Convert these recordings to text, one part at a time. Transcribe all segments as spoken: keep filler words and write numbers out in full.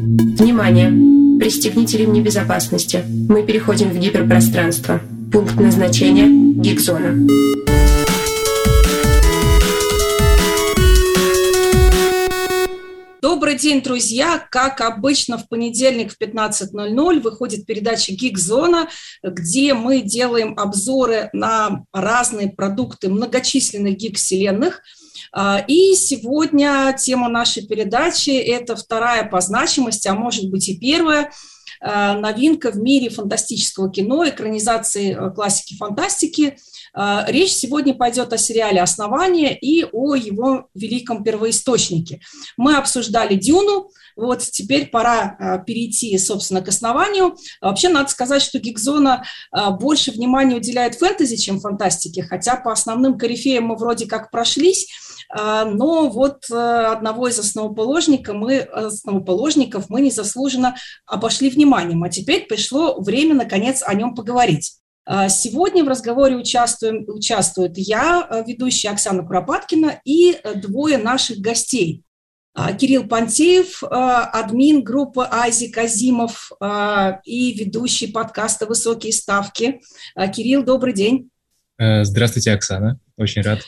Внимание! Пристегните ремни безопасности. Мы переходим в гиперпространство. Пункт назначения – Гиг-зона. Добрый день, друзья! Как обычно, в понедельник в пятнадцать ноль ноль выходит передача «Гиг-зона», где мы делаем обзоры на разные продукты многочисленных гиг-вселенных. И сегодня тема нашей передачи – это вторая по значимости, а может быть и первая новинка в мире фантастического кино, экранизации классики фантастики. Речь сегодня пойдет о сериале «Основание» и о его великом первоисточнике. Мы обсуждали «Дюну», вот теперь пора перейти, собственно, к «Основанию». Вообще, надо сказать, что «Гиг-зона» больше внимания уделяет фэнтези, чем фантастике, хотя по основным корифеям мы вроде как прошлись, но вот одного из основоположников мы, основоположников мы незаслуженно обошли вниманием, а теперь пришло время, наконец, о нем поговорить. Сегодня в разговоре участвуем, участвуют я, ведущая Оксана Куропаткина, и двое наших гостей. Кирилл Пантеев, админ группы Айзек Азимов и ведущий подкаста «Высокие ставки». Кирилл, добрый день. Здравствуйте, Оксана. Очень рад.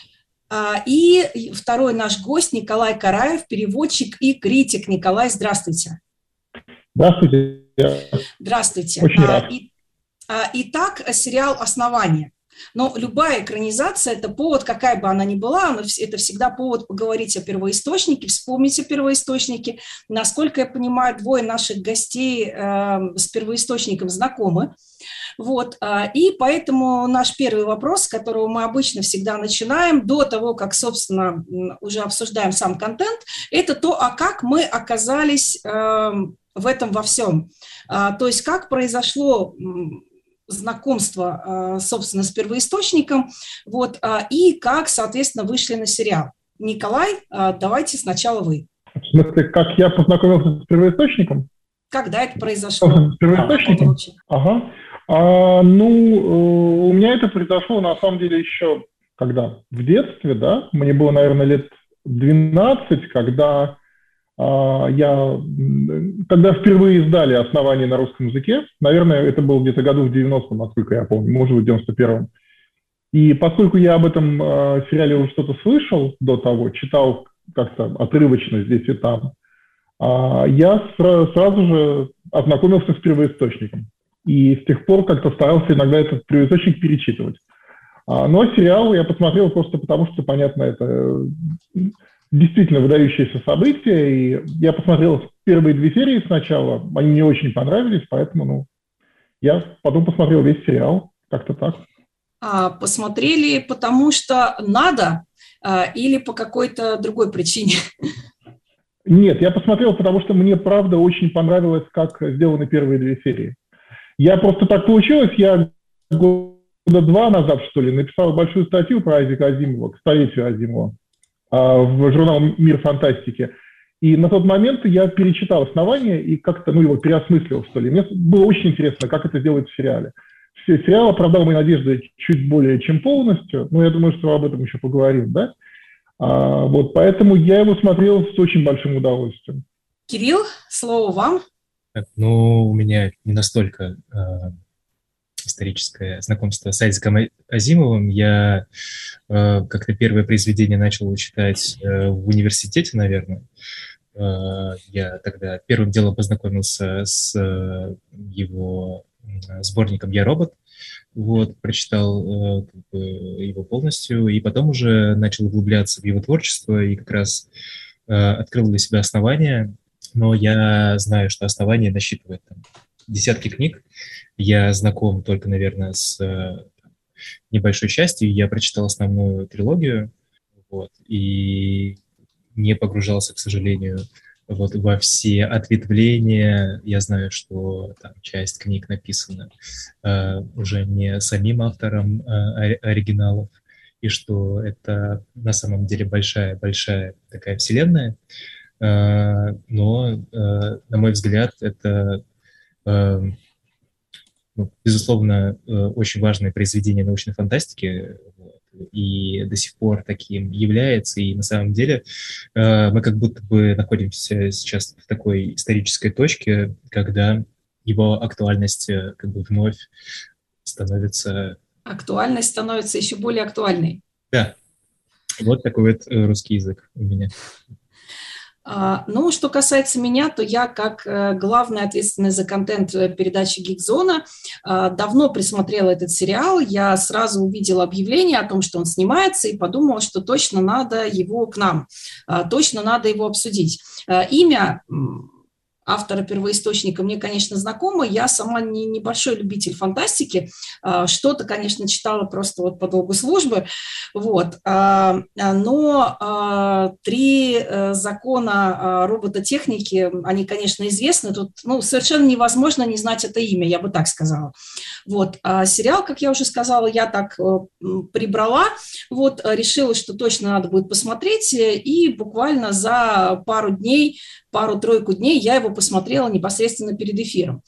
И второй наш гость Николай Караев, переводчик и критик. Николай, здравствуйте. Здравствуйте. Здравствуйте. Очень рад. Итак, сериал «Основание». Но любая экранизация – это повод, какая бы она ни была, это всегда повод поговорить о первоисточнике, вспомнить о первоисточнике. Насколько я понимаю, двое наших гостей э, с первоисточником знакомы. Вот. И поэтому наш первый вопрос, с которого мы обычно всегда начинаем, до того, как, собственно, уже обсуждаем сам контент, это то, а как мы оказались э, в этом во всем. А, то есть как произошло знакомство, собственно, с первоисточником, вот, и как, соответственно, вышли на сериал. Николай, давайте сначала вы. В смысле, как я познакомился с первоисточником? Когда это произошло? С первоисточником? А, ага. А, ну, у меня это произошло, на самом деле, еще когда? В детстве, да? Мне было, наверное, лет двенадцать, когда... Я, когда впервые издали «Основание» на русском языке, наверное, это было где-то году в девяностом, насколько я помню, может быть, в девяносто первом. И поскольку я об этом э, сериале уже что-то слышал до того, читал как-то отрывочно здесь и там, э, я сра- сразу же ознакомился с первоисточником. И с тех пор как-то старался иногда этот первоисточник перечитывать. А, но сериал я посмотрел просто потому, что, понятно, это... действительно выдающееся событие, и я посмотрел первые две серии сначала, они мне очень понравились, поэтому, ну, я потом посмотрел весь сериал, как-то так. А, посмотрели потому что надо а, или по какой-то другой причине? Нет, я посмотрел, потому что мне, правда, очень понравилось, как сделаны первые две серии. Я просто так получилось, я года два назад, что ли, написал большую статью про Айзека Азимова, к столетию Азимова, в журнал «Мир фантастики». И на тот момент я перечитал «Основание» и как-то, ну, его переосмыслил, что ли. Мне было очень интересно, как это делать в сериале. Сериал оправдал мои надежды чуть более чем полностью, но я думаю, что об этом еще поговорим, да? А, вот, поэтому я его смотрел с очень большим удовольствием. Кирилл, слово вам. Так, ну, у меня не настолько... историческое знакомство с Айзеком Азимовым. Я э, как-то первое произведение начал читать э, в университете, наверное. Э, я тогда первым делом познакомился с э, его сборником «Я робот». Вот, прочитал э, как бы его полностью, и потом уже начал углубляться в его творчество, и как раз э, открыл для себя «Основание». Но я знаю, что «Основание» насчитывает там десятки книг. Я знаком только, наверное, с э, небольшой частью. Я прочитал основную трилогию, вот, и не погружался, к сожалению, вот, во все ответвления. Я знаю, что там часть книг написана э, уже не самим автором э, оригиналов, и что это на самом деле большая-большая такая вселенная. Э, но, э, на мой взгляд, это... Э, Ну, безусловно, очень важное произведение научной фантастики. Вот. и до сих пор таким является. И на самом деле э, мы как будто бы находимся сейчас в такой исторической точке, когда его актуальность э, как бы вновь становится... Актуальность становится еще более актуальной. Да. Вот такой вот э, русский язык у меня. Ну, что касается меня, то я, как главный ответственный за контент передачи «Гик-зона», давно присмотрела этот сериал. Я сразу увидела объявление о том, что он снимается, и подумала, что точно надо его к нам, точно надо его обсудить. Имя автора-первоисточника мне, конечно, знакомо. Я сама не небольшой любитель фантастики. Что-то, конечно, читала просто вот по долгу службы. Вот. Но три закона робототехники, они, конечно, известны. Тут ну, совершенно невозможно не знать это имя, я бы так сказала. Вот. А сериал, как я уже сказала, я так прибрала. Вот. Решила, что точно надо будет посмотреть. И буквально за пару дней пару-тройку дней я его посмотрела непосредственно перед эфиром.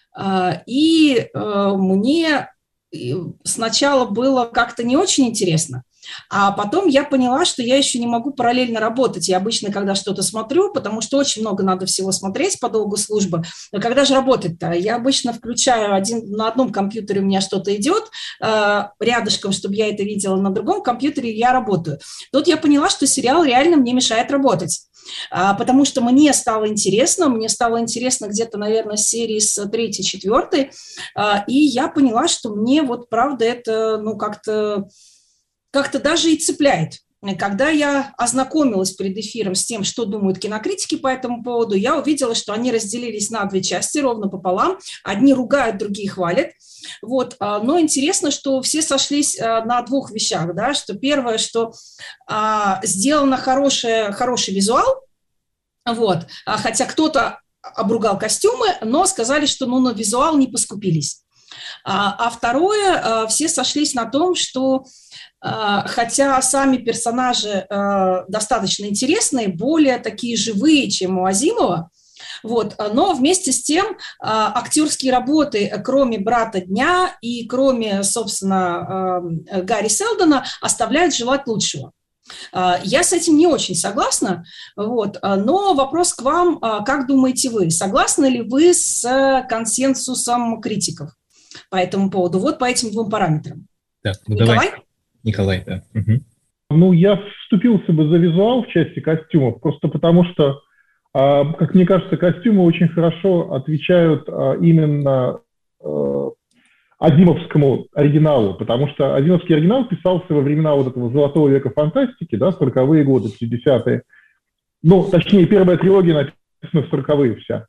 И мне сначала было как-то не очень интересно, а потом я поняла, что я еще не могу параллельно работать. Я обычно, когда что-то смотрю, потому что очень много надо всего смотреть по долгу службы, но когда же работать-то? Я обычно включаю один, на одном компьютере у меня что-то идет, рядышком, чтобы я это видела, на другом компьютере я работаю. Тут я поняла, что сериал реально мне мешает работать. Потому что мне стало интересно, мне стало интересно где-то, наверное, серии с третьей, четвертой, и я поняла, что мне вот правда это, ну, как-то, как-то даже и цепляет. Когда я ознакомилась перед эфиром с тем, что думают кинокритики по этому поводу, я увидела, что они разделились на две части, ровно пополам. Одни ругают, другие хвалят. Вот. Но интересно, что все сошлись на двух вещах. Да? Что первое, что а, сделано хорошее, хороший визуал, вот. а, хотя кто-то обругал костюмы, но сказали, что ну, на визуал не поскупились. А, а второе, а, все сошлись на том, что а, хотя сами персонажи а, достаточно интересные, более такие живые, чем у Азимова, вот, но вместе с тем актерские работы, кроме «Брата дня» и кроме, собственно, Гарри Селдона, оставляют желать лучшего. Я с этим не очень согласна, вот, но вопрос к вам, как думаете вы, согласны ли вы с консенсусом критиков по этому поводу, вот по этим двум параметрам? Да, ну Николай? Давай. Николай, да. Угу. Ну, я вступился бы за визуал в части костюмов, просто потому что как мне кажется, костюмы очень хорошо отвечают именно азимовскому оригиналу, потому что азимовский оригинал писался во времена вот этого золотого века фантастики, да, сороковые годы, пятидесятые. Ну, точнее, первая трилогия написана в сороковые вся.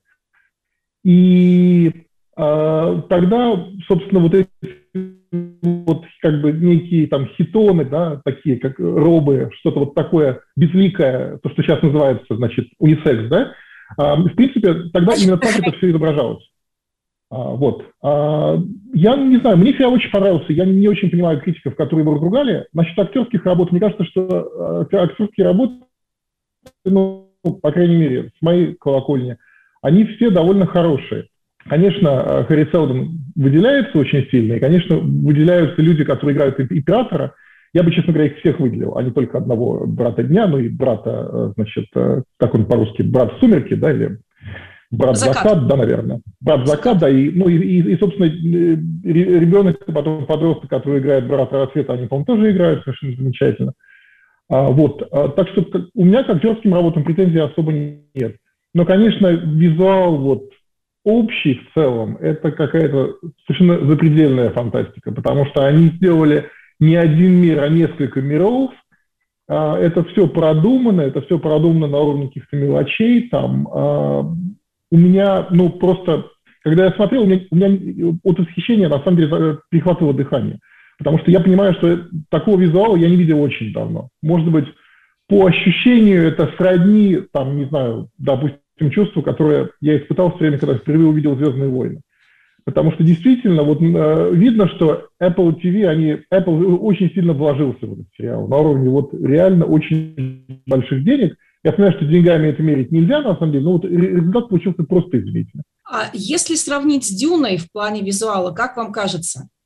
И э, тогда, собственно, вот эти вот как бы некие там хитоны, да, такие как робы, что-то вот такое безликое, то, что сейчас называется, значит, унисекс, да, а, в принципе, тогда именно так это все изображалось. А, вот. А, я не знаю, мне сериал очень понравился, я не очень понимаю критиков, которые его разругали. Насчет актерских работ, мне кажется, что актерские работы, ну, по крайней мере, с моей колокольни, они все довольно хорошие. Конечно, Харри Селдон выделяется очень сильно, и, конечно, выделяются люди, которые играют императора. Я бы, честно говоря, их всех выделил, а не только одного брата дня, ну и брата, значит, как он по-русски, брат Сумерки, да, или брат Закат, Закат да, наверное. Брат Закат, да, и, ну, и, и, и, собственно, ребенок, потом подросток, который играет брата Рассвета, они, по-моему, тоже играют совершенно замечательно. А, вот, а, так что у меня к актерским работам претензий особо нет. Но, конечно, визуал, вот, общий в целом, это какая-то совершенно запредельная фантастика, потому что они сделали не один мир, а несколько миров. Это все продумано, это все продумано на уровне каких-то мелочей. Там, у меня, ну, просто, когда я смотрел, у меня, у меня от восхищения, на самом деле, перехватывало дыхание. Потому что я понимаю, что такого визуала я не видел очень давно. Может быть, по ощущению это сродни, там, не знаю, допустим, чувство, которое я испытал все время, когда впервые увидел «Звездные войны». Потому что действительно вот, э, видно, что Apple ти ви, они, Apple очень сильно вложился в этот сериал на уровне вот, реально очень больших денег. Я понимаю, что деньгами это мерить нельзя, на самом деле, но вот результат получился просто изумительный. А если сравнить с «Дюной» в плане визуала, как вам кажется?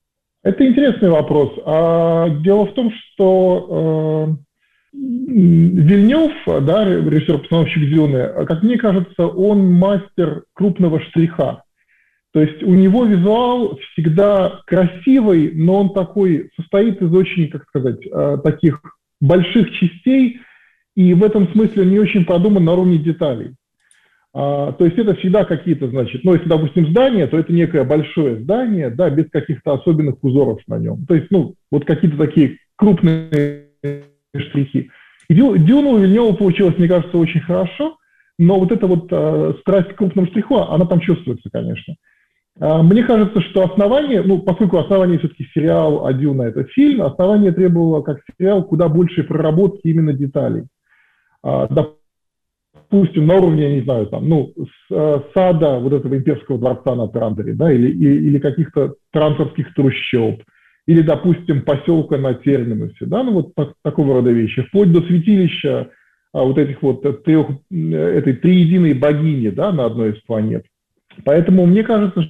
Это интересный вопрос. А, дело в том, что э, Вильнёв, да, режиссер-постановщик «Дюны», как мне кажется, он мастер крупного штриха. То есть у него визуал всегда красивый, но он такой, состоит из очень, как сказать, э, таких больших частей, и в этом смысле он не очень продуман на уровне деталей. А, то есть это всегда какие-то, значит, ну, если, допустим, здание, то это некое большое здание, да, без каких-то особенных узоров на нем. То есть, ну, вот какие-то такие крупные штрихи. И «Дюна» у Вильнёва получилось, мне кажется, очень хорошо, но вот эта вот а, страсть к крупному штриху, она там чувствуется, конечно. А, мне кажется, что основание, ну, поскольку основание все-таки сериал, а «Дюна» — это фильм, основание требовало, как сериал, куда большей проработки именно деталей. А, допустим, на уровне, я не знаю, там, ну, с, сада вот этого имперского дворца на Трандере, да, или, или, или каких-то трансорских трущоб, или, допустим, поселка на Терминусе, да, ну, вот так, такого рода вещи, вплоть до святилища а, вот этих вот трех, этой триединой богини, да, на одной из планет. Поэтому мне кажется,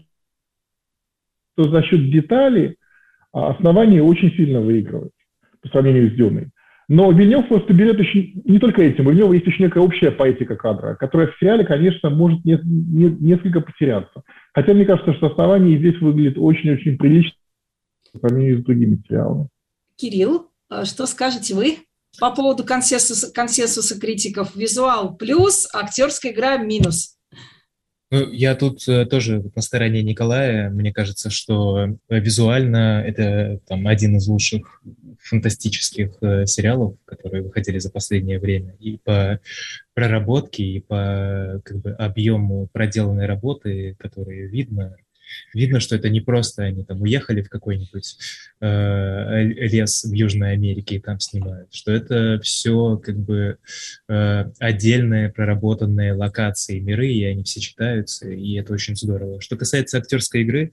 что за счет деталей основание очень сильно выигрывает по сравнению с «Дюной». Но Вильнёв просто берет еще не только этим, у него есть еще некая общая поэтика кадра, которая в сериале, конечно, может не, не, несколько потеряться. Хотя мне кажется, что основание здесь выглядит очень-очень прилично по сравнению с другими сериалами. Кирилл, что скажете вы по поводу консенсуса, консенсуса критиков? Визуал плюс, актерская игра минус. Ну, я тут э, тоже на стороне Николая. Мне кажется, что визуально это там один из лучших фантастических э, сериалов, которые выходили за последнее время. И по проработке, и по как бы объему проделанной работы, которые видно. Видно, что это не просто они там уехали в какой-нибудь э, лес в Южной Америке и там снимают, что это все как бы э, отдельные проработанные локации, миры, и они все читаются, и это очень здорово. Что касается актерской игры,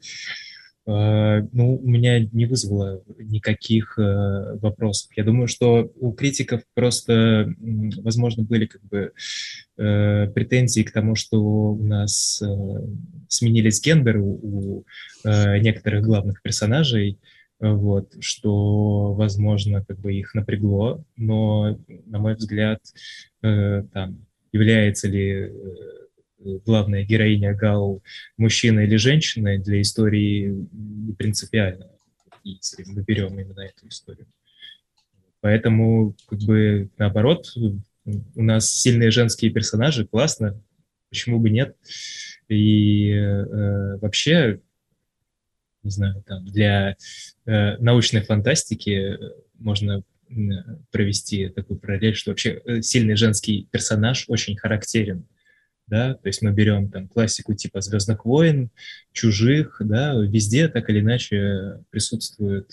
э, ну, у меня не вызвало никаких э, вопросов. Я думаю, что у критиков просто, возможно, были как бы э, претензии к тому, что у нас э, сменились гендеры у, у э, некоторых главных персонажей, вот, что, возможно, как бы их напрягло, но, на мой взгляд, э, там, является ли э, главная героиня Гал мужчиной или женщиной, для истории не принципиально, если мы берем именно эту историю. Поэтому, как бы, наоборот, у нас сильные женские персонажи, классно, почему бы нет? И э, вообще, не знаю, там для э, научной фантастики можно э, провести такую параллель, что вообще сильный женский персонаж очень характерен, да, то есть мы берем там классику типа «Звездных войн», «Чужих», да, везде так или иначе присутствует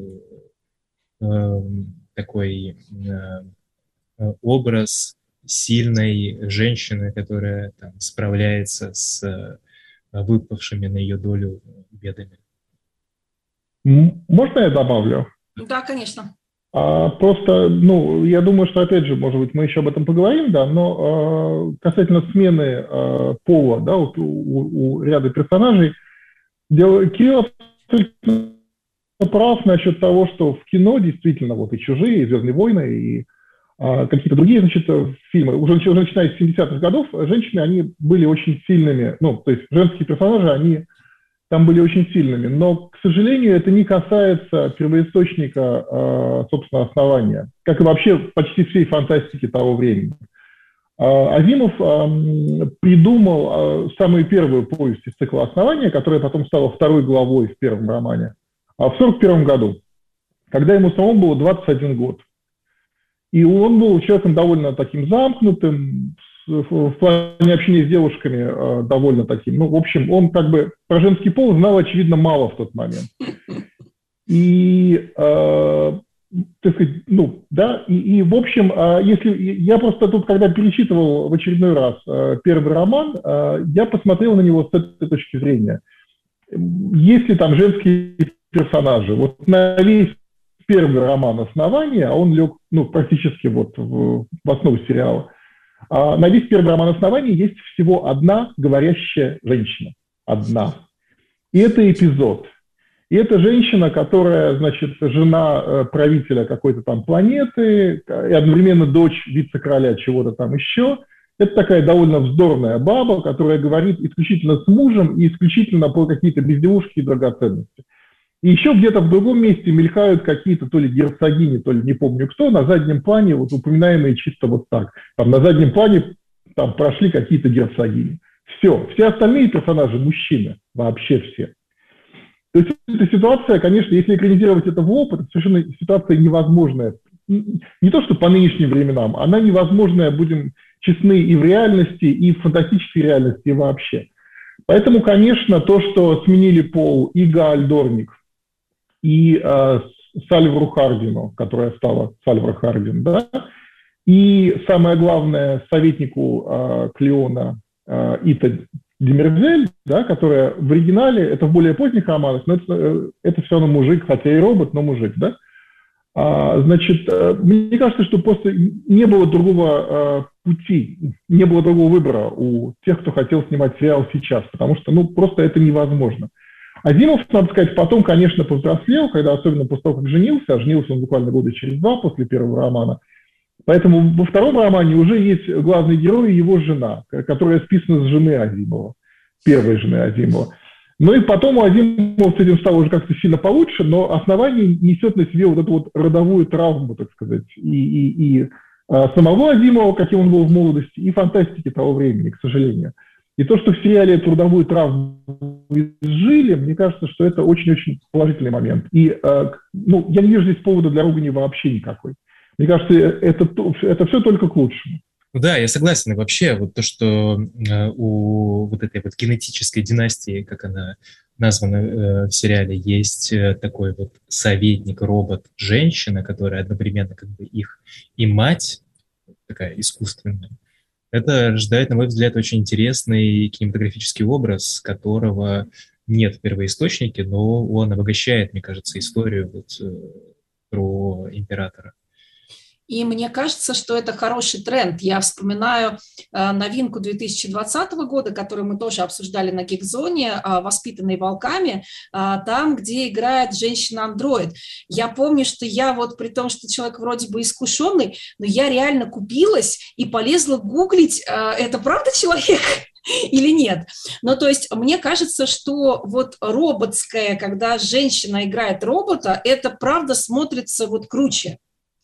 э, э, такой э, образ сильной женщины, которая там справляется с выпавшими на ее долю бедами. Можно я добавлю? Да, конечно. А, просто, ну, я думаю, что, опять же, может быть, мы еще об этом поговорим, да, но а, касательно смены а, пола, да, у, у, у ряда персонажей, дело, Кирилл абсолютно прав насчет того, что в кино действительно вот и «Чужие», и «Звездные войны», и а, какие-то другие, значит, фильмы, уже, уже начиная с семидесятых годов, женщины, они были очень сильными, ну, то есть женские персонажи, они там были очень сильными, но, к сожалению, это не касается первоисточника, а, собственно, основания, как и вообще почти всей фантастики того времени. А, Азимов а, придумал а, самую первую повесть из цикла «Основания», которая потом стала второй главой в первом романе, а в сорок первом году, когда ему самому было двадцать один год. И он был человеком довольно таким замкнутым, в плане общения с девушками довольно таким. Ну, в общем, он как бы про женский пол знал, очевидно, мало в тот момент. И, э, так сказать, ну, да, и, и в общем, если я просто тут, когда перечитывал в очередной раз первый роман, я посмотрел на него с этой точки зрения. Есть ли там женские персонажи? Вот на весь первый роман «Основание», а он лег, ну, практически вот в, в основу сериала. А на весь первый роман «Основание» есть всего одна говорящая женщина. Одна. И это эпизод. И это женщина, которая, значит, жена правителя какой-то там планеты, и одновременно дочь вице-короля чего-то там еще. Это такая довольно вздорная баба, которая говорит исключительно с мужем и исключительно про какие-то безделушки и драгоценности. И еще где-то в другом месте мелькают какие-то то ли герцогини, то ли не помню кто, на заднем плане, вот упоминаемые чисто вот так. Там на заднем плане там прошли какие-то герцогини. Все. Все остальные персонажи мужчины. Вообще все. То есть эта ситуация, конечно, если экранизировать это в лоб, это совершенно ситуация невозможная. Не то, что по нынешним временам, она невозможная, будем честны, и в реальности, и в фантастической реальности, и вообще. Поэтому, конечно, то, что сменили пол и Гааль Дорник, и э, Сальвару Хардину, которая стала Сальвар Хардин, да, и самое главное, советнику э, Клеона э, Ита Демерзель, да, которая в оригинале, это в более поздних романах, но это, это все равно мужик, хотя и робот, но мужик, да. А, значит, мне кажется, что просто не было другого а, пути, не было другого выбора у тех, кто хотел снимать сериал сейчас, потому что, ну, просто это невозможно. Азимов, надо сказать, потом, конечно, повзрослел, когда особенно после того, как женился, а женился он буквально года через два после первого романа. Поэтому во втором романе уже есть главный герой и его жена, которая списана с жены Азимова, первой жены Азимова. Ну и потом у Азимова с этим стало уже как-то сильно получше, но основание несет на себе вот эту вот родовую травму, так сказать, и, и, и а, самого Азимова, каким он был в молодости, и фантастики того времени, к сожалению. И то, что в сериале эту родовую травму изжили, мне кажется, что это очень-очень положительный момент. И а, ну, я не вижу здесь повода для ругани вообще никакой. Мне кажется, это, это все только к лучшему. Да, я согласен. И вообще, вот то, что э, у вот этой вот генетической династии, как она названа э, в сериале, есть э, такой вот советник, робот, женщина, которая одновременно как бы их и мать, такая искусственная, это рождает, на мой взгляд, очень интересный кинематографический образ, которого нет в первоисточнике, но он обогащает, мне кажется, историю вот, э, про императора. И мне кажется, что это хороший тренд. Я вспоминаю э, новинку две тысячи двадцатого года, которую мы тоже обсуждали на Гикзоне, э, «Воспитанные волками», э, там, где играет женщина-андроид. Я помню, что я вот, при том, что человек вроде бы искушенный, но я реально купилась и полезла гуглить, э, это правда человек или нет. Ну, то есть мне кажется, что вот роботское, когда женщина играет робота, это правда смотрится вот круче.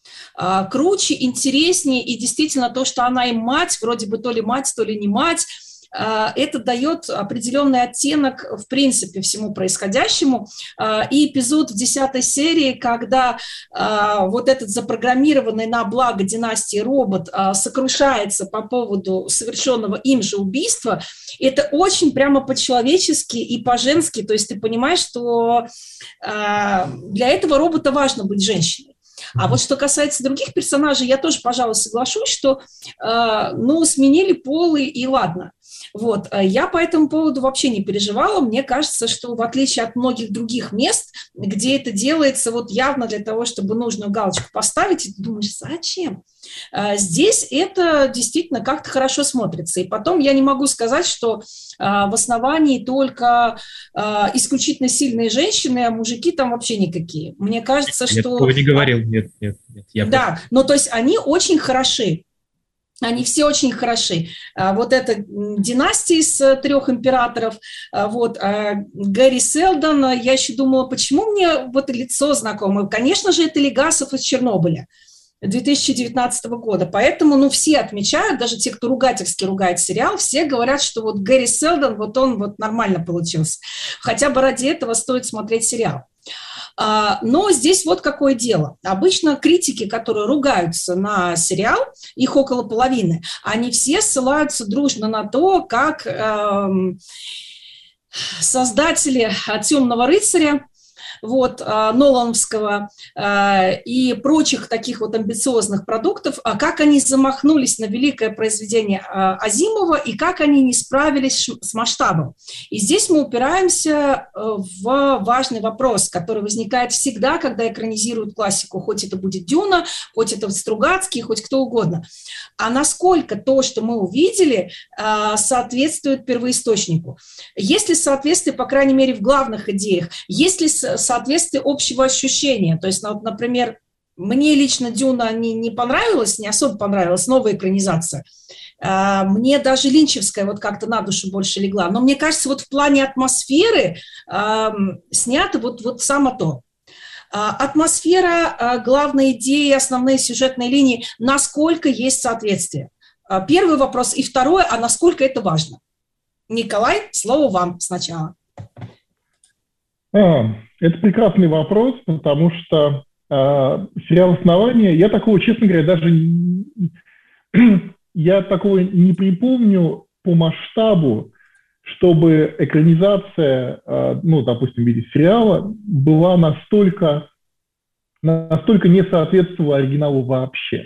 Круче, интереснее, и действительно то, что она и мать, вроде бы то ли мать, то ли не мать, это дает определенный оттенок, в принципе, всему происходящему. И эпизод в десятой серии, когда вот этот запрограммированный на благо династии робот сокрушается по поводу совершенного им же убийства, это очень прямо по-человечески и по-женски. То есть ты понимаешь, что для этого робота важно быть женщиной. А вот что касается других персонажей, я тоже, пожалуй, соглашусь, что, э, ну, сменили полы и ладно. Вот. Я по этому поводу вообще не переживала. Мне кажется, что в отличие от многих других мест, где это делается вот явно для того, чтобы нужную галочку поставить, и ты думаешь, зачем? Э, здесь это действительно как-то хорошо смотрится. И потом я не могу сказать, что э, в основании только э, исключительно сильные женщины, а мужики там вообще никакие. Мне кажется, я что... Я такого не говорил, нет, нет, нет. Я да, просто... ну то есть они очень хороши. Они все очень хороши. Вот эта династия из трех императоров, вот, Гэри Селдон, я еще думала, почему мне вот лицо знакомое? Конечно же, это Легасов из Чернобыля две тысячи девятнадцатого года. Поэтому, ну, все отмечают, даже те, кто ругательски ругает сериал, все говорят, что вот Гэри Селдон, вот он вот нормально получился. Хотя бы ради этого стоит смотреть сериал. Но здесь вот какое дело. Обычно критики, которые ругаются на сериал, их около половины, они все ссылаются дружно на то, как э, создатели «Темного рыцаря» вот, нолановского и прочих таких вот амбициозных продуктов, как они замахнулись на великое произведение Азимова и как они не справились с масштабом. И здесь мы упираемся в важный вопрос, который возникает всегда, когда экранизируют классику, хоть это будет Дюна, хоть это Стругацкий, хоть кто угодно. А насколько то, что мы увидели, соответствует первоисточнику? Есть ли соответствие, по крайней мере, в главных идеях? Есть ли соответствие общего ощущения? То есть, например, мне лично Дюна не, не понравилась, не особо понравилась, новая экранизация. Мне даже линчевская вот как-то на душу больше легла. Но мне кажется, вот в плане атмосферы э, снято вот, вот само то. Атмосфера, главные идеи, основные сюжетные линии, насколько есть соответствие? Первый вопрос. И второе, а насколько это важно? Николай, слово вам сначала. А, это прекрасный вопрос, потому что э, сериал «Основание», я такого, честно говоря, даже я такого не припомню по масштабу, чтобы экранизация, э, ну, допустим, в виде сериала, была настолько, настолько не соответствовала оригиналу вообще.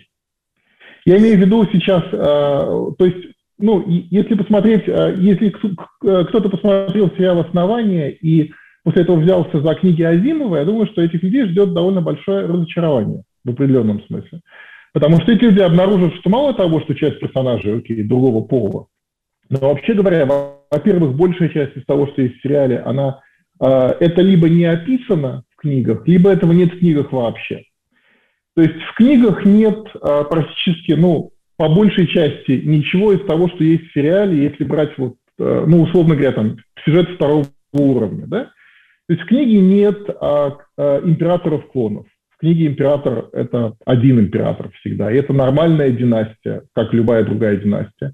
Я имею в виду сейчас, э, то есть, ну, если посмотреть, э, если кто-то посмотрел сериал «Основание» и после этого взялся за книги Азимова, я думаю, что этих людей ждет довольно большое разочарование в определенном смысле. Потому что эти люди обнаружат, что мало того, что часть персонажей, окей, другого пола, но вообще говоря, во-первых, большая часть из того, что есть в сериале, она, э, это либо не описано в книгах, либо этого нет в книгах вообще. То есть в книгах нет э, практически, ну, по большей части ничего из того, что есть в сериале, если брать, вот, э, ну, условно говоря, там, сюжет второго уровня, да? То есть в книге нет э, э, императоров-клонов. В книге император – это один император всегда, и это нормальная династия, как любая другая династия.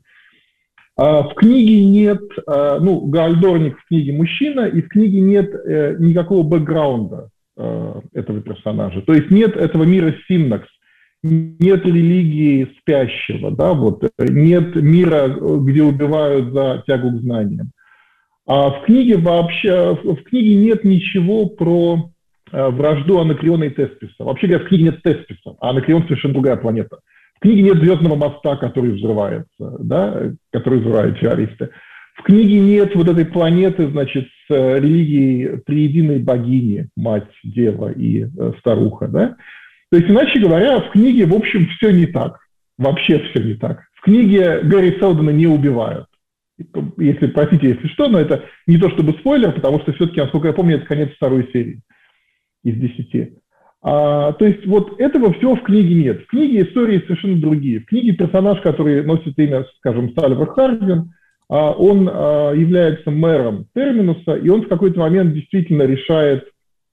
А в книге нет, ну, Гаальдорник в книге мужчина, и в книге нет э, никакого бэкграунда э, этого персонажа. То есть нет этого мира Синнакс, нет религии спящего, да, вот, нет мира, где убивают за тягу к знаниям. А в книге вообще, в книге нет ничего про э, вражду Анакреона и Тесписа. Вообще говоря, в книге нет Тесписа, а Анакреон совершенно другая планета. В книге нет звездного моста, который взрывается, да, который взрывают террористы. В книге нет вот этой планеты, значит, с религией триединой богини, мать, дева и э, старуха, да. То есть, иначе говоря, в книге, в общем, все не так. Вообще все не так. В книге Гэри Селдона не убивают. Если, простите, если что, но это не то чтобы спойлер, потому что все-таки, насколько я помню, это конец второй серии из десяти. А, то есть вот этого всего в книге нет. В книге истории совершенно другие. В книге персонаж, который носит имя, скажем, Сальвар Харвин, а, он а, является мэром Терминуса, и он в какой-то момент действительно решает,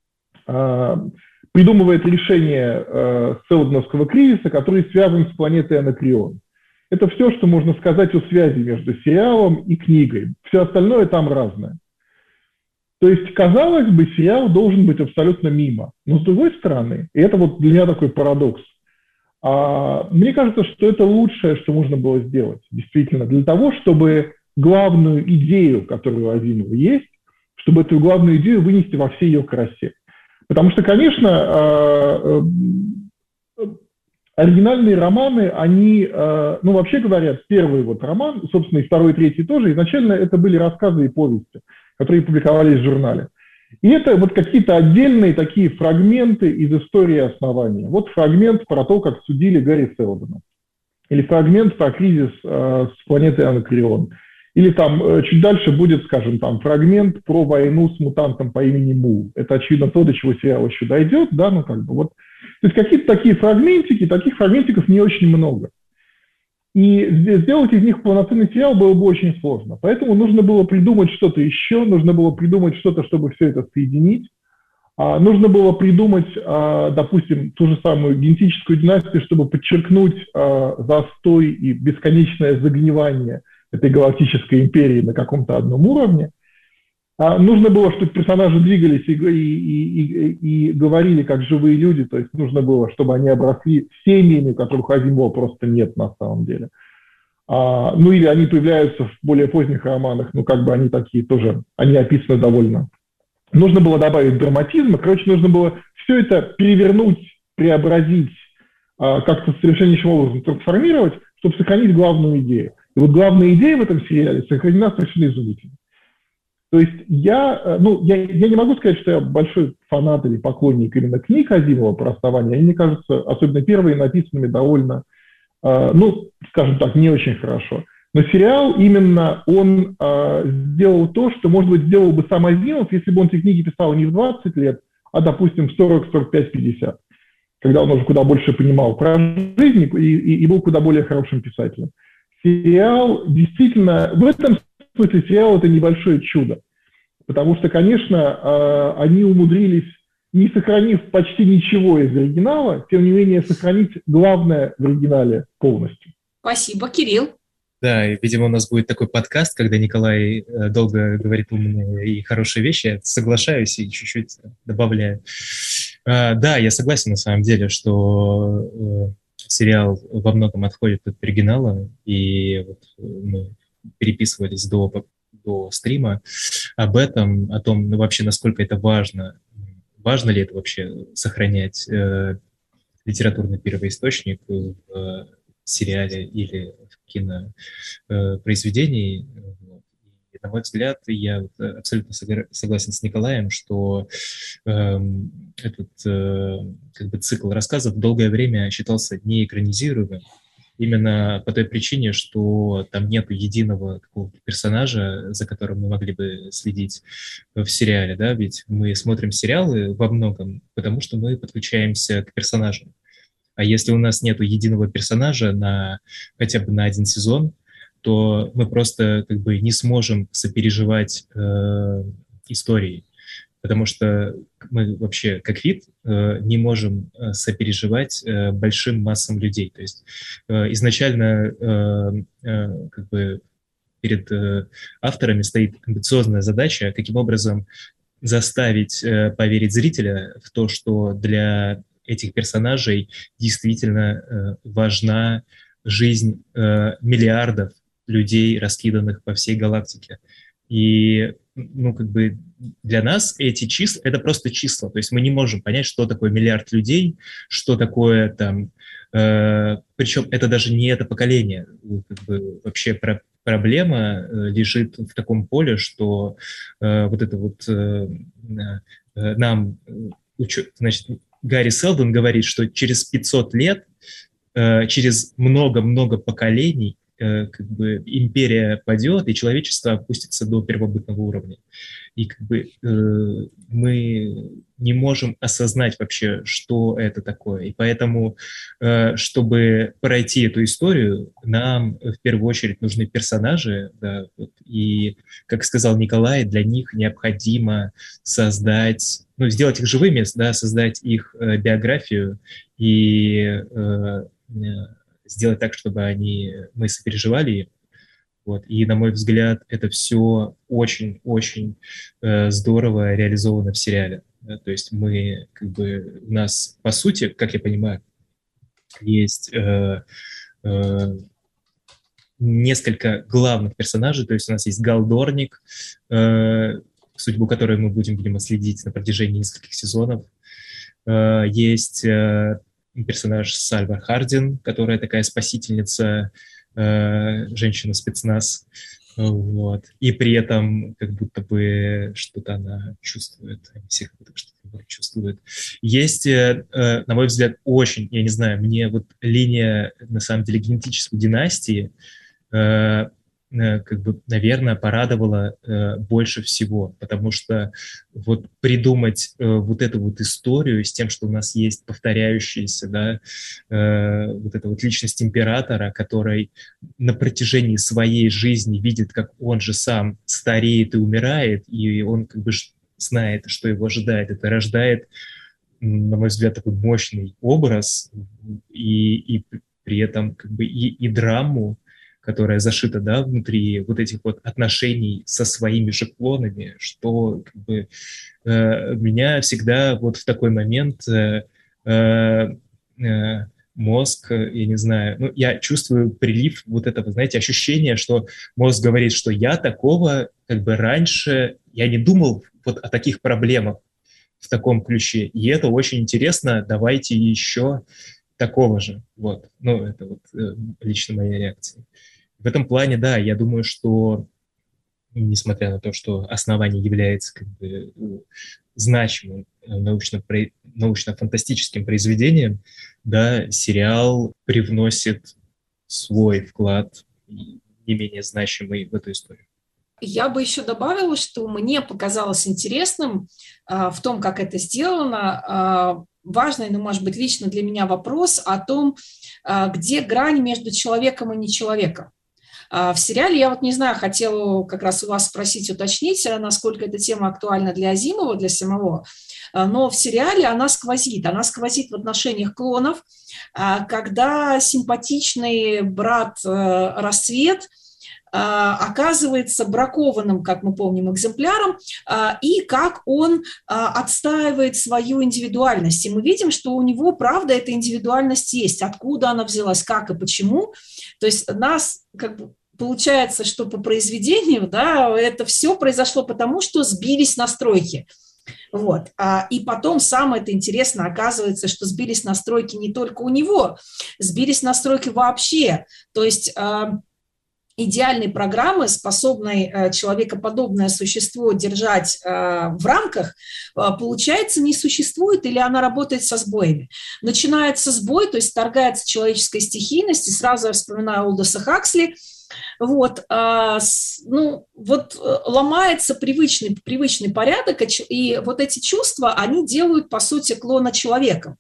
а, придумывает решение а, Селдоновского кризиса, который связан с планетой Анакреон. Это все, что можно сказать о связи между сериалом и книгой. Все остальное там разное. То есть, казалось бы, сериал должен быть абсолютно мимо. Но с другой стороны, и это вот для меня такой парадокс, а, мне кажется, что это лучшее, что можно было сделать, действительно, для того, чтобы главную идею, которая у Азимова есть, чтобы эту главную идею вынести во всей ее красе. Потому что, конечно, а, а, оригинальные романы, они, а, ну, вообще говоря, первый вот роман, собственно, и второй, и третий тоже, изначально это были рассказы и повести, которые публиковались в журнале. И это вот какие-то отдельные такие фрагменты из истории основания. Вот фрагмент про то, как судили Гэри Селдона. Или фрагмент про кризис э, с планетой Анакреон. Или там э, чуть дальше будет, скажем, там фрагмент про войну с мутантом по имени Му. Это, очевидно, то, до чего сериал еще дойдет, да, ну как бы вот. То есть какие-то такие фрагментики, таких фрагментиков не очень много. И сделать из них полноценный сериал было бы очень сложно. Поэтому нужно было придумать что-то еще, нужно было придумать что-то, чтобы все это соединить. А, нужно было придумать, а, допустим, ту же самую генетическую династию, чтобы подчеркнуть а, застой и бесконечное загнивание этой галактической империи на каком-то одном уровне. А, нужно было, чтобы персонажи двигались и, и, и, и говорили как живые люди, то есть нужно было, чтобы они обросли семьями, которых Азимова просто нет на самом деле. А, ну или они появляются в более поздних романах, ну как бы они такие тоже, они описаны довольно нужно было добавить драматизма, короче, нужно было все это перевернуть, преобразить, как-то совершеннейшим образом трансформировать, чтобы сохранить главную идею. И вот главная идея в этом сериале сохранена совершенно изумительно. То есть я, ну, я, я не могу сказать, что я большой фанат или поклонник именно книг Азимова про расставание. Они, мне кажется, особенно первые, написанными довольно, э, ну, скажем так, не очень хорошо. Но сериал именно, он э, сделал то, что, может быть, сделал бы сам Азимов, если бы он эти книги писал не в двадцать лет, а, допустим, в сорок, сорок пять, пятьдесят, когда он уже куда больше понимал про жизнь и, и, и был куда более хорошим писателем. Сериал действительно, в этом смысле сериал – это небольшое чудо, потому что, конечно, они умудрились, не сохранив почти ничего из оригинала, тем не менее сохранить главное в оригинале полностью. Спасибо, Кирилл. Да, и, видимо, у нас будет такой подкаст, когда Николай долго говорит умные и хорошие вещи. Я соглашаюсь и чуть-чуть добавляю. Да, я согласен на самом деле, что сериал во многом отходит от оригинала, и вот мы переписывались до, до стрима об этом, о том, ну, вообще, насколько это важно, важно ли это вообще сохранять э, литературный первоисточник в э, сериале или в кинопроизведении. И, на мой взгляд, я абсолютно согласен с Николаем, что э, этот э, как бы цикл рассказов долгое время считался неэкранизируемым, именно по той причине, что там нет единого какого-то персонажа, за которым мы могли бы следить в сериале, да, ведь мы смотрим сериалы во многом, потому что мы подключаемся к персонажам. А если у нас нет единого персонажа на хотя бы на один сезон, то мы просто как бы не сможем сопереживать э, истории, потому что мы вообще как вид э, не можем э, сопереживать э, большим массам людей. То есть э, изначально э, э, как бы перед э, авторами стоит амбициозная задача, каким образом заставить э, поверить зрителя в то, что для этих персонажей действительно э, важна жизнь э, миллиардов людей, раскиданных по всей галактике. И, ну, как бы для нас эти числа, это просто числа. То есть мы не можем понять, что такое миллиард людей, что такое там... Э, причем это даже не это поколение. Как бы вообще про, проблема э, лежит в таком поле, что э, вот это вот э, э, нам... Учу, значит, Гарри Селдон говорит, что через пятьсот лет, э, через много-много поколений, как бы империя падет, и человечество опустится до первобытного уровня. И как бы э, мы не можем осознать вообще, что это такое. И поэтому, э, чтобы пройти эту историю, нам в первую очередь нужны персонажи. Да, вот, и, как сказал Николай, для них необходимо создать, ну, сделать их живыми, да, создать их э, биографию и э, сделать так, чтобы они, мы сопереживали им. Вот. И, на мой взгляд, это все очень-очень э, здорово реализовано в сериале. Да? То есть мы, как бы, у нас, по сути, как я понимаю, есть э, э, несколько главных персонажей. То есть у нас есть Галдорник, э, судьбу которой мы будем, видимо, следить на протяжении нескольких сезонов. Э, есть... Э, персонаж Сальва Хардин, которая такая спасительница, э, женщина-спецназ, вот. И при этом как будто бы что-то она чувствует, они все как будто что-то чувствуют. Есть, э, на мой взгляд, очень, я не знаю, мне вот линия, на самом деле, генетической династии э, как бы, наверное, порадовало э, больше всего, потому что вот придумать э, вот эту вот историю с тем, что у нас есть повторяющаяся, да, э, вот эта вот личность императора, который на протяжении своей жизни видит, как он же сам стареет и умирает, и он как бы знает, что его ожидает. Это рождает, на мой взгляд, такой мощный образ и, и при этом как бы и, и драму, которая зашита, да, внутри вот этих вот отношений со своими же клонами, что как бы э, меня всегда вот в такой момент э, э, мозг, я не знаю, ну, я чувствую прилив вот этого, знаете, ощущения, что мозг говорит, что я такого как бы раньше, я не думал вот о таких проблемах в таком ключе. И это очень интересно, давайте еще такого же. Вот. Ну, это вот э, лично моя реакция. В этом плане, да, я думаю, что, несмотря на то, что основание является как бы значимым научно, научно-фантастическим произведением, да, сериал привносит свой вклад, не менее значимый, в эту историю. Я бы еще добавила, что мне показалось интересным а, в том, как это сделано, а, важный, ну, может быть, лично для меня вопрос о том, а, где грань между человеком и нечеловеком. А, в сериале, я вот не знаю, хотела как раз у вас спросить, уточнить, насколько эта тема актуальна для Азимова, для самого, но в сериале она сквозит, она сквозит в отношениях клонов, когда симпатичный брат Рассвет оказывается бракованным, как мы помним, экземпляром, и как он отстаивает свою индивидуальность. И мы видим, что у него, правда, эта индивидуальность есть. Откуда она взялась, как и почему. То есть нас, как бы, получается, что по произведению, да, это все произошло потому, что сбились настройки. Вот. И потом самое это интересно, оказывается, что сбились настройки не только у него, сбились настройки вообще. То есть идеальной программы, способной человекоподобное существо держать в рамках, получается, не существует или она работает со сбоями. Начинается сбой, то есть вторгается человеческая стихийность, и сразу я вспоминаю Олдоса Хаксли. Вот, ну, вот ломается привычный, привычный порядок, и вот эти чувства, они делают, по сути, клона человеком.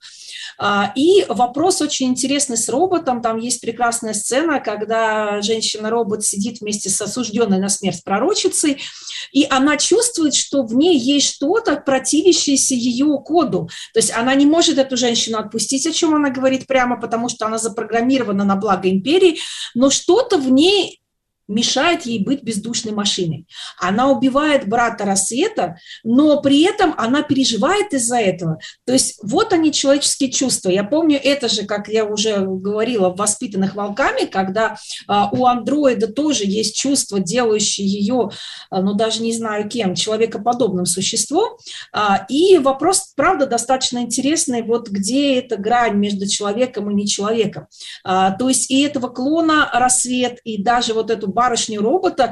И вопрос очень интересный с роботом. Там есть прекрасная сцена, когда женщина-робот сидит вместе с осужденной на смерть пророчицей, и она чувствует, что в ней есть что-то, противящееся ее коду. То есть она не может эту женщину отпустить, о чем она говорит прямо, потому что она запрограммирована на благо империи, но что-то в ней мешает ей быть бездушной машиной. Она убивает брата Рассвета, но при этом она переживает из-за этого. То есть вот они, человеческие чувства. Я помню это же, как я уже говорила, в «Воспитанных волками», когда а, у андроида тоже есть чувства, делающие ее, а, ну даже не знаю кем, человекоподобным существом. А, и вопрос, правда, достаточно интересный, вот где эта грань между человеком и нечеловеком. А, то есть и этого клона Рассвет, и даже вот эту барышню робота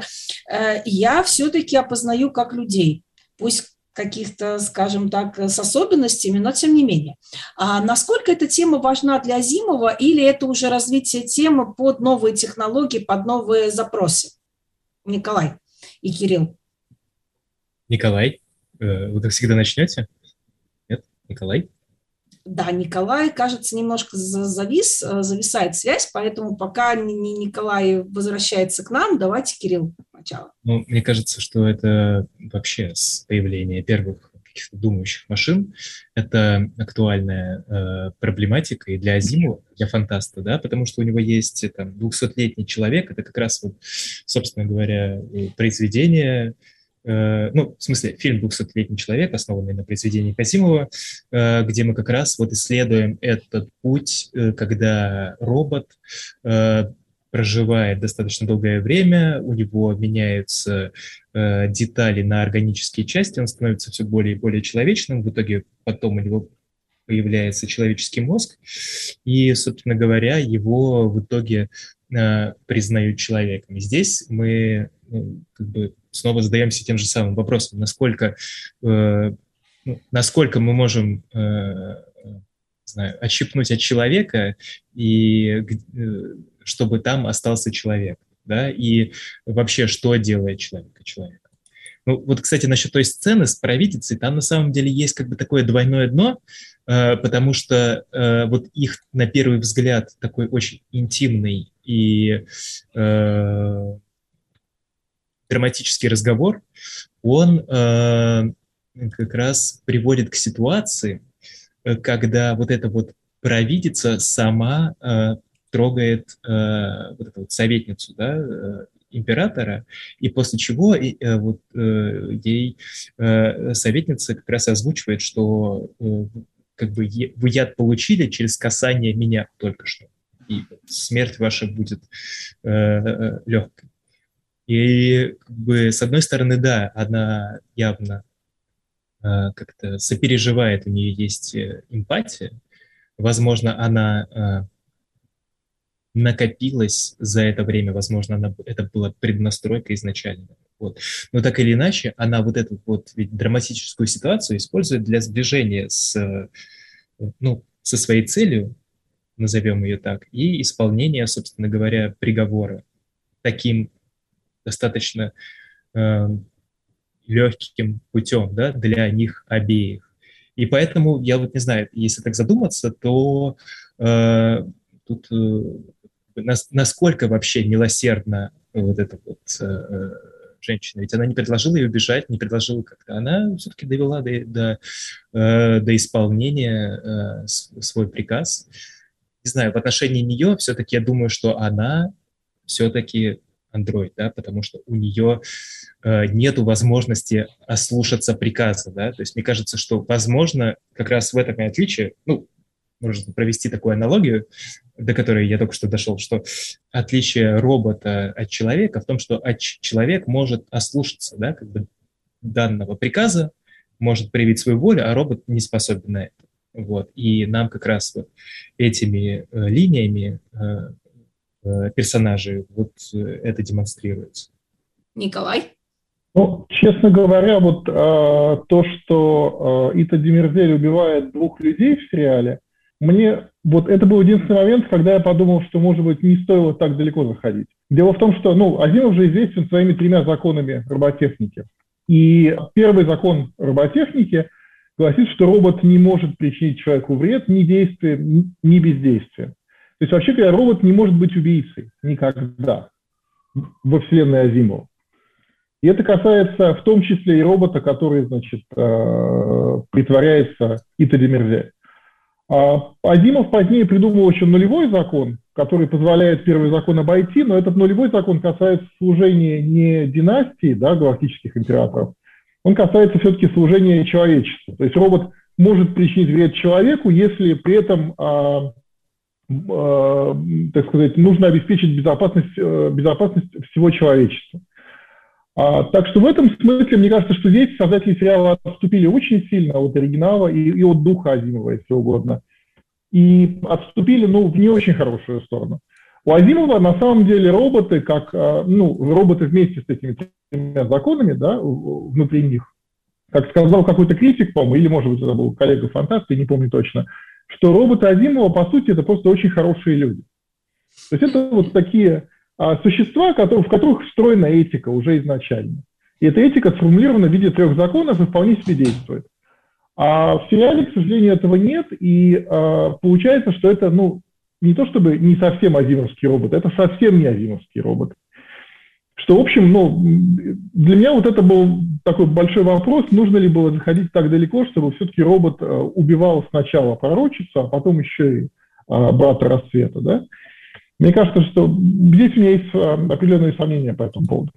я все-таки опознаю как людей, пусть каких-то, скажем так, с особенностями, но тем не менее. А насколько эта тема важна для Азимова, или это уже развитие темы под новые технологии, под новые запросы? Николай и Кирилл. Николай, вы как всегда начнете? Нет? Николай? Да, Николай, кажется, немножко завис, зависает связь, поэтому пока Николай возвращается к нам, давайте, Кирилл, сначала. Ну, мне кажется, что это вообще с появления первых каких-то думающих машин, это актуальная э, проблематика и для Азимова, для фантаста, да, потому что у него есть там двухсотлетний человек, это как раз вот, собственно говоря, произведение. Ну, в смысле, фильм «двухсотлетний человек», основанный на произведении Азимова, где мы как раз вот исследуем этот путь, когда робот проживает достаточно долгое время, у него меняются детали на органические части, он становится все более и более человечным, в итоге потом у него появляется человеческий мозг, и, собственно говоря, его в итоге признают человеком. И здесь мы ну, как бы снова задаемся тем же самым вопросом, насколько, э, ну, насколько мы можем э, не знаю, отщипнуть от человека, и, э, чтобы там остался человек, да, и вообще, что делает человека человеком. Ну, вот, кстати, насчет той сцены с провидицей, там на самом деле есть как бы такое двойное дно, э, потому что э, вот их, на первый взгляд, такой очень интимный и э, драматический разговор, он э, как раз приводит к ситуации, когда вот эта вот провидица сама э, трогает э, вот эту вот советницу, да, э, императора, и после чего э, вот, э, ей э, советница как раз озвучивает, что э, как бы е- вы яд получили через касание меня только что, и смерть ваша будет э, э, легкой. И как бы, с одной стороны, да, она явно как-то сопереживает, у нее есть эмпатия. Возможно, она накопилась за это время, возможно, она, это была преднастройка изначально. Вот. Но так или иначе, она вот эту вот ведь драматическую ситуацию использует для сближения с, ну, со своей целью, назовем ее так, и исполнения, собственно говоря, приговора таким достаточно э, легким путем, да, для них обеих. И поэтому я вот не знаю, если так задуматься, то э, тут э, нас, насколько вообще милосердна вот эта вот э, женщина. Ведь она не предложила ее убежать, не предложила как-то. Она все-таки довела до, до, э, до исполнения э, свой приказ. Не знаю, в отношении нее все-таки я думаю, что она все-таки андроид, да, потому что у нее э, нету возможности ослушаться приказа, да, то есть мне кажется, что, возможно, как раз в этом и отличие, ну, можно провести такую аналогию, до которой я только что дошел, что отличие робота от человека в том, что человек может ослушаться, да, как бы данного приказа, может проявить свою волю, а робот не способен на это. Вот. И нам как раз вот этими э, линиями э, э, персонажей вот э, это демонстрируется. Николай? Ну, честно говоря, вот э, то, что э, Ита Демирзель убивает двух людей в сериале, мне вот это был единственный момент, когда я подумал, что, может быть, не стоило так далеко заходить. Дело в том, что, ну, Азимов же известен своими тремя законами роботехники. И первый закон роботехники гласит, что робот не может причинить человеку вред ни действием, ни бездействием. То есть, вообще говоря, робот не может быть убийцей никогда во вселенной Азимова. И это касается в том числе и робота, который, значит, притворяется Ита Демирзель. Азимов позднее придумал еще нулевой закон, который позволяет первый закон обойти, но этот нулевой закон касается служения не династии, да, галактических императоров, он касается все-таки служения человечеству. То есть робот может причинить вред человеку, если при этом, а, а, так сказать, нужно обеспечить безопасность, безопасность всего человечества. А, так что в этом смысле, мне кажется, что здесь создатели сериала отступили очень сильно от оригинала и, и от духа Азимова, если угодно. И отступили, ну, в не очень хорошую сторону. У Азимова на самом деле роботы, как, ну, роботы вместе с этими тремя законами, да, внутри них, как сказал какой-то критик, по-моему, или, может быть, это был коллега-фантаст, я не помню точно, что роботы Азимова, по сути, это просто очень хорошие люди. То есть это вот такие а, существа, которые, в которых встроена этика уже изначально. И эта этика сформулирована в виде трех законов и вполне себе действует. А в сериале, к сожалению, этого нет, и а, получается, что это, ну, не то чтобы не совсем азимовский робот, это совсем не азимовский робот. Что, в общем, ну, для меня вот это был такой большой вопрос, нужно ли было заходить так далеко, чтобы все-таки робот а, убивал сначала пророчицу, а потом еще и а, брата Рассвета, да? Мне кажется, что здесь у меня есть а, определенные сомнения по этому поводу.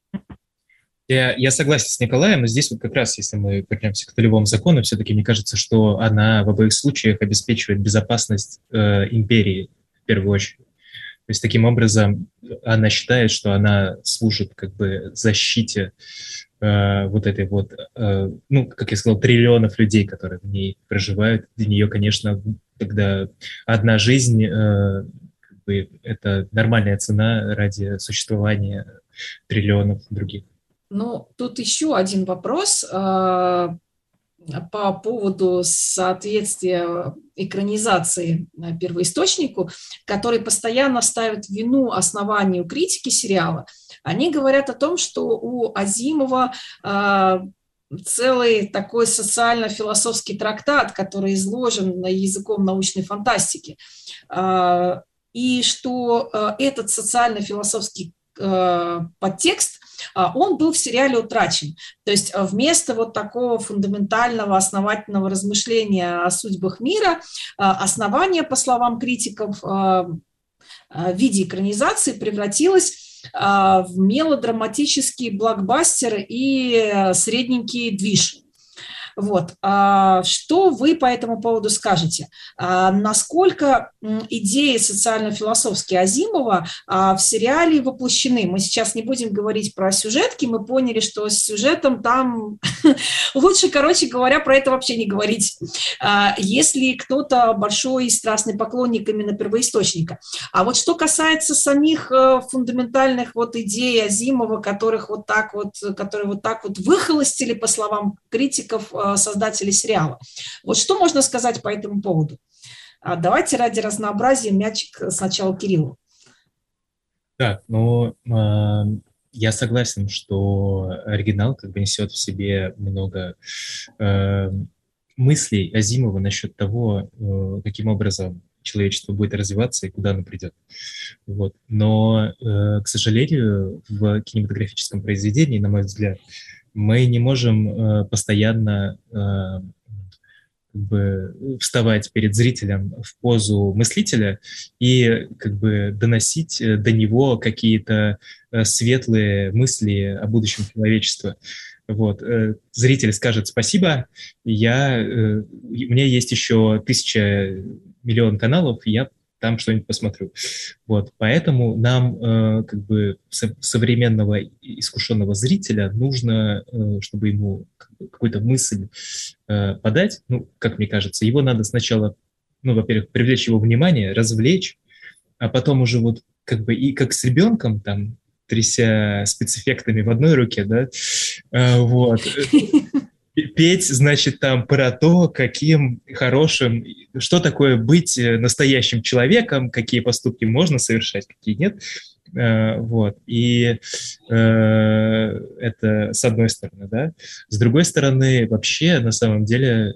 Я, я согласен с Николаем, но здесь вот как раз, если мы вернемся к нулевому закону, все-таки мне кажется, что она в обоих случаях обеспечивает безопасность э, империи в первую очередь. То есть таким образом она считает, что она служит как бы защите э, вот этой вот, э, ну, как я сказал, триллионов людей, которые в ней проживают. Для нее, конечно, тогда одна жизнь э, как бы это нормальная цена ради существования триллионов других. Ну, тут еще один вопрос э, по поводу соответствия экранизации первоисточнику, который постоянно ставит вину основанию критики сериала. Они говорят о том, что у Азимова э, целый такой социально-философский трактат, который изложен языком научной фантастики, э, и что э, этот социально-философский э, подтекст он был в сериале утрачен. То есть вместо вот такого фундаментального, основательного размышления о судьбах мира, основание, по словам критиков, в виде экранизации превратилось в мелодраматический блокбастер и средненький движ. Вот. Что вы по этому поводу скажете? Насколько идеи социально-философские Азимова в сериале воплощены? Мы сейчас не будем говорить про сюжетки, мы поняли, что с сюжетом там лучше, короче говоря, про это вообще не говорить, если кто-то большой и страстный поклонник именно первоисточника. А вот что касается самих фундаментальных вот идей Азимова, которых вот так вот, которые вот так вот выхолостили, по словам критиков, создателей сериала. Вот что можно сказать по этому поводу? Давайте ради разнообразия мячик сначала Кириллу. Так, ну, э, я согласен, что оригинал как бы несет в себе много э, мыслей Азимова насчет того, э, каким образом человечество будет развиваться и куда оно придет. Вот. Но, э, к сожалению, в кинематографическом произведении, на мой взгляд, мы не можем э, постоянно э, как бы вставать перед зрителем в позу мыслителя и как бы доносить до него какие-то э, светлые мысли о будущем человечества. Вот. Э, зритель скажет «спасибо», я, э, у меня есть еще тысяча, миллион каналов, я там что-нибудь посмотрю. Вот. Поэтому нам, э, как бы, со- современного искушенного зрителя нужно, э, чтобы ему как бы, какую-то мысль э, подать, ну, как мне кажется, его надо сначала, ну, во-первых, привлечь его внимание, развлечь, а потом уже вот как бы и как с ребенком, там, тряся спецэффектами в одной руке, да, э, вот, петь, значит, там про то, каким хорошим, что такое быть настоящим человеком, какие поступки можно совершать, какие нет. Вот. И э, это с одной стороны, да. С другой стороны, вообще, на самом деле,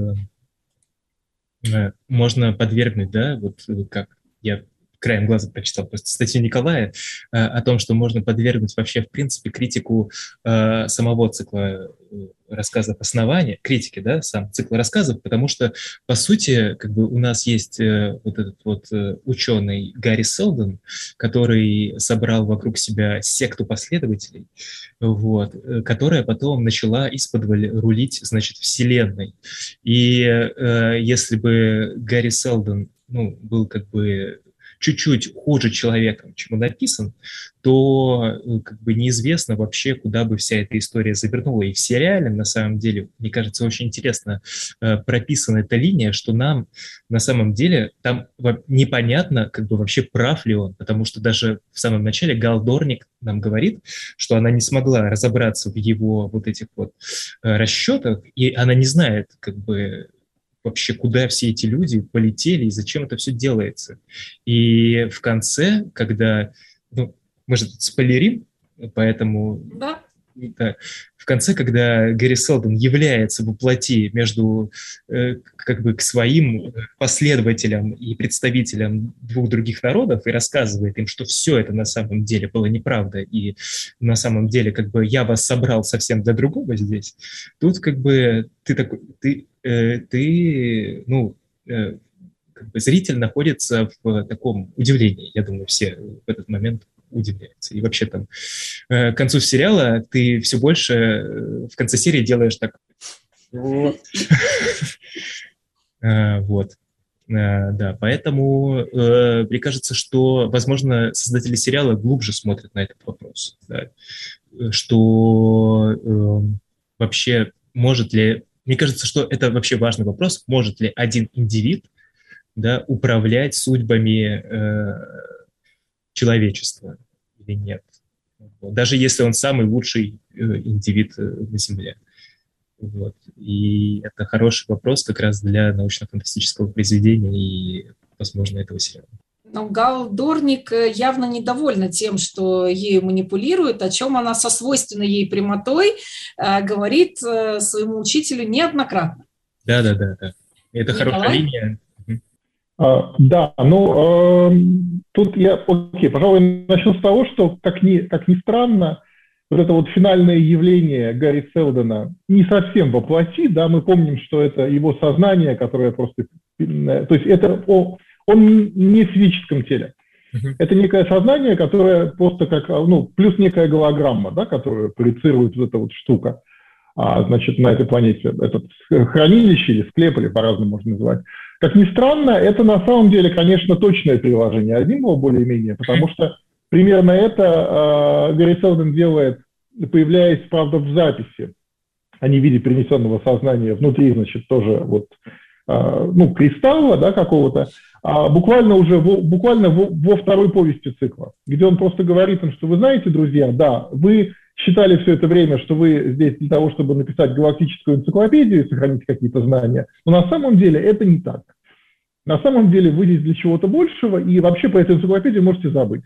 э, можно подвергнуть, да, вот как я краем глаза прочитал просто статью Николая э, о том, что можно подвергнуть вообще, в принципе, критику э, самого цикла рассказов «Основания», критики, да, сам цикл рассказов, потому что, по сути, как бы у нас есть э, вот этот вот э, ученый Гарри Селдон, который собрал вокруг себя секту последователей, вот, э, которая потом начала исподволь рулить, значит, вселенной. И э, если бы Гарри Селдон, ну, был как бы чуть-чуть хуже человеком, чем он написан, то как бы неизвестно вообще, куда бы вся эта история завернула. И в сериале, на самом деле, мне кажется, очень интересно э, прописана эта линия, что нам на самом деле там непонятно, как бы вообще прав ли он, потому что даже в самом начале Гал Дорник нам говорит, что она не смогла разобраться в его вот этих вот э, расчетах, и она не знает, как бы, вообще, куда все эти люди полетели и зачем это все делается. И в конце, когда... Ну, мы же тут спойлерим, поэтому... Да. Да, в конце, когда Гарри Селдон является воплоти между э, как бы к своим последователям и представителям двух других народов и рассказывает им, что все это на самом деле было неправда, и на самом деле как бы я вас собрал совсем для другого здесь, тут как бы ты такой, ты, э, ты ну, э, как бы зритель находится в таком удивлении, я думаю, все в этот момент удивляется. И вообще там к концу сериала ты все больше в конце серии делаешь так. Вот. Да, поэтому мне кажется, что, возможно, создатели сериала глубже смотрят на этот вопрос. Что вообще может ли... Мне кажется, что это вообще важный вопрос. Может ли один индивид, да, управлять судьбами человечества или нет. Даже если он самый лучший э, индивид э, на Земле. Вот. И это хороший вопрос как раз для научно-фантастического произведения и, возможно, этого сериала. Но Гал Дорник явно недовольна тем, что ею манипулируют, о чем она со свойственной ей прямотой э, говорит э, своему учителю неоднократно. Да-да-да. Это Николай? Хорошая линия. А, да, ну, э, тут я, окей, пожалуй, начну с того, что, как ни, как ни странно, вот это вот финальное явление Гарри Селдона не совсем воплоти, да, мы помним, что это его сознание, которое просто, то есть это, он, он не в физическом теле. Uh-huh. Это некое сознание, которое просто как, ну, плюс некая голограмма, да, которую проецирует вот эта вот штука. а, значит, на этой планете, это хранилище или склеп, или по-разному можно называть. Как ни странно, это на самом деле, конечно, точное приложение Азимова более-менее, потому что примерно это э, Гэри Селдон делает, появляясь, правда, в записи, а не в виде перенесенного сознания внутри, значит, тоже вот, э, ну, кристалла, да, какого-то, а буквально уже во, буквально во, во второй повести цикла, где он просто говорит им, что вы знаете, друзья, да, вы считали все это время, что вы здесь для того, чтобы написать галактическую энциклопедию и сохранить какие-то знания, но на самом деле это не так. На самом деле вы здесь для чего-то большего, и вообще про эту энциклопедию можете забыть.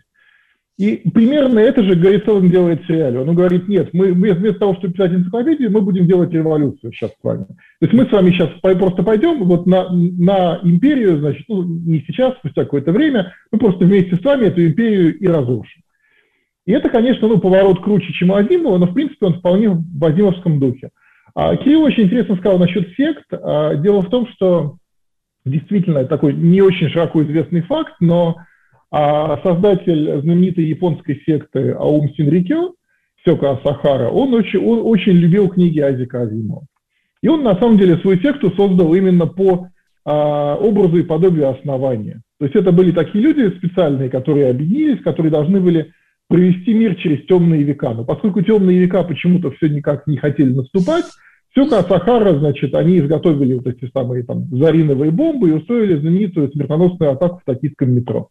И примерно это же Гэри Селдон делает в сериале. Он говорит, нет, мы вместо того, чтобы писать энциклопедию, мы будем делать революцию сейчас с вами. То есть мы с вами сейчас просто пойдем вот на, на империю, значит, ну, не сейчас, спустя какое-то время, мы просто вместе с вами эту империю и разрушим. И это, конечно, ну, поворот круче, чем у Азимова, но, в принципе, он вполне в азимовском духе. А Кирилл очень интересно сказал насчет сект. А, дело в том, что действительно такой не очень широко известный факт, но а создатель знаменитой японской секты Аум Синрикё, Сёка Асахара, он очень, он очень любил книги Айзека Азимова. И он, на самом деле, свою секту создал именно по а, образу и подобию основания. То есть это были такие люди специальные, которые объединились, которые должны были провести мир через темные века. Но поскольку темные века почему-то все никак не хотели наступать, Сёка Асахара, значит, они изготовили вот эти самые там зариновые бомбы и устроили знаменитую смертоносную атаку в токийском метро.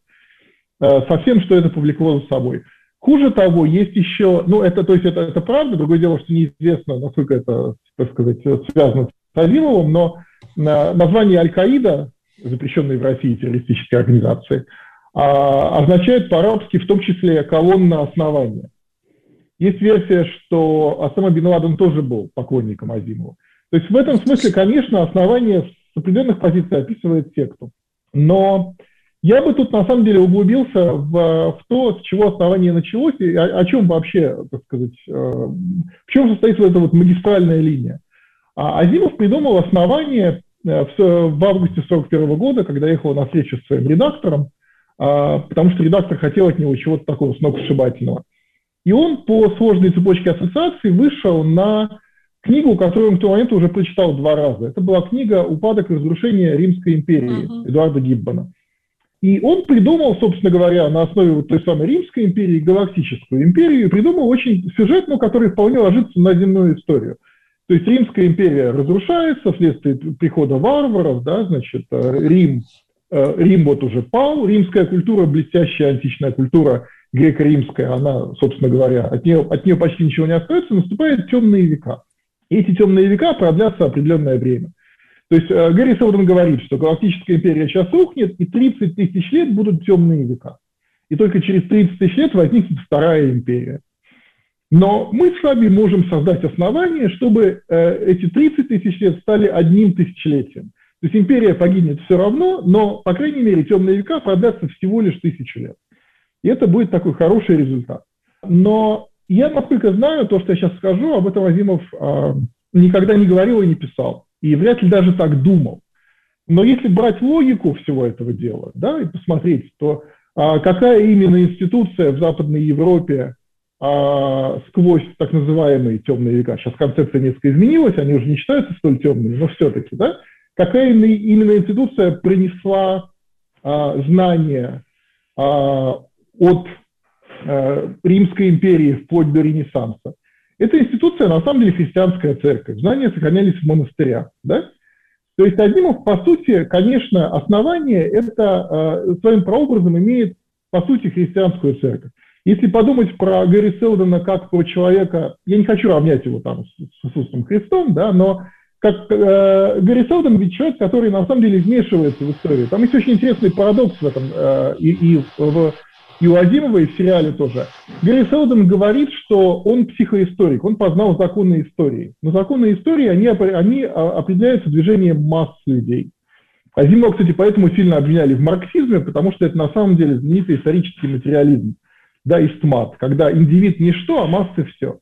Со всем, что это повлекло за собой. Хуже того, есть еще, ну, это, то есть это, это правда, другое дело, что неизвестно, насколько это, так сказать, связано с Азимовым, но название Аль-Каида, запрещенной в России террористической организации, означает по-арабски в том числе колонна основания. Есть версия, что Осама бин Ладен тоже был поклонником Азимова. То есть в этом смысле, конечно, основание с определенных позиций описывает секту. Но я бы тут на самом деле углубился в, в то, с чего основание началось, и о, о чем вообще, так сказать, э, в чем состоит вот эта вот магистральная линия. А Азимов придумал основание в, в августе сорок первого года, когда ехал на встречу с своим редактором, э, потому что редактор хотел от него чего-то такого сногсшибательного. И он по сложной цепочке ассоциаций вышел на книгу, которую он к тому моменту уже прочитал два раза. Это была книга «Упадок и разрушение Римской империи» uh-huh. Эдуарда Гиббона. И он придумал, собственно говоря, на основе вот той самой Римской империи, Галактическую империю, и придумал очень сюжет, ну, который вполне ложится на земную историю. То есть Римская империя разрушается вследствие прихода варваров, да, значит, Рим, Рим вот уже пал, римская культура, блестящая античная культура, греко-римская, она, собственно говоря, от нее, от нее почти ничего не остается, наступают темные века. И эти темные века продлятся определенное время. То есть э, Гэри Селдон говорит, что Галактическая империя сейчас рухнет, и тридцать тысяч лет будут темные века. И только через тридцать тысяч лет возникнет вторая империя. Но мы с вами можем создать основание, чтобы э, эти тридцать тысяч лет стали одним тысячелетием. То есть империя погибнет все равно, но, по крайней мере, темные века продлятся всего лишь тысячу лет. И это будет такой хороший результат. Но я, насколько знаю, то, что я сейчас скажу, об этом Азимов э, никогда не говорил и не писал. И вряд ли даже так думал. Но если брать логику всего этого дела, да, и посмотреть, то э, какая именно институция в Западной Европе э, сквозь так называемые темные века, сейчас концепция несколько изменилась, они уже не считаются столь темными, но все-таки, да, какая именно институция принесла э, знания э, от э, Римской империи вплоть до Ренессанса. Эта институция, на самом деле, христианская церковь. Знания сохранялись в монастырях. Да? То есть Азимов, по сути, конечно, основание это э, своим прообразом имеет, по сути, христианскую церковь. Если подумать про Гэри Селдона как про человека, я не хочу равнять его там с, с Иисусом Христом, да, но как э, Гэри Селдон ведь человек, который на самом деле вмешивается в историю. Там есть очень интересный парадокс в этом, э, и, и в И у Азимова, и в сериале тоже. Гэри Селдон говорит, что он психоисторик, он познал законы истории. Но законы истории, они, они определяются движением масс людей. Азимова, кстати, поэтому сильно обвиняли в марксизме, потому что это на самом деле знаменитый исторический материализм, да, истмат, когда индивид ничто, а массы все.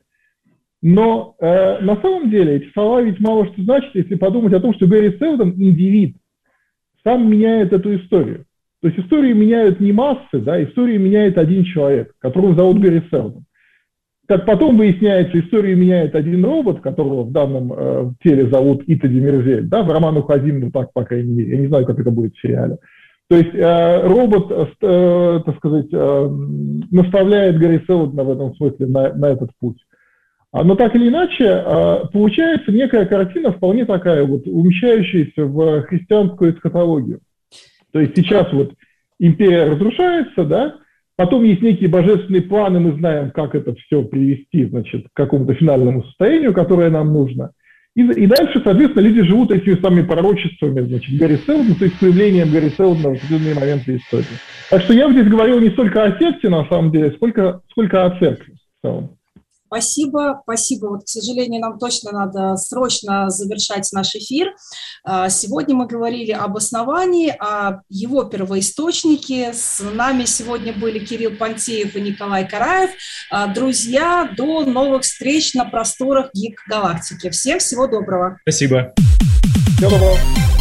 Но э, на самом деле эти слова ведь мало что значат, если подумать о том, что Гэри Селдон, индивид, сам меняет эту историю. То есть историю меняют не массы, да, историю меняет один человек, которого зовут Гэри Селдон. как потом выясняется, историю меняет один робот, которого в данном э, теле зовут Ита Демирзель, да, в романах Азимова так, по крайней мере, я не знаю, как это будет в сериале. То есть э, робот, э, так сказать, э, наставляет Гарри Селдона в этом смысле на, на этот путь. Но так или иначе, э, получается некая картина вполне такая вот, умещающаяся в христианскую эсхатологию. То есть сейчас вот империя разрушается, да, потом есть некие божественные планы, мы знаем, как это все привести, значит, к какому-то финальному состоянию, которое нам нужно. И, и дальше, соответственно, люди живут этими самыми пророчествами, значит, Гарри Селдона, то есть появлением Гарри Селдона в определенные моменты истории. Так что я здесь говорил не столько о секте, на самом деле, сколько, сколько о церкви в целом. Спасибо, спасибо. Вот, к сожалению, нам точно надо срочно завершать наш эфир. Сегодня мы говорили об основании, о его первоисточнике. С нами сегодня были Кирилл Пантеев и Николай Караев. Друзья, до новых встреч на просторах Geek Галактики. Всем всего доброго. Спасибо. Всего доброго.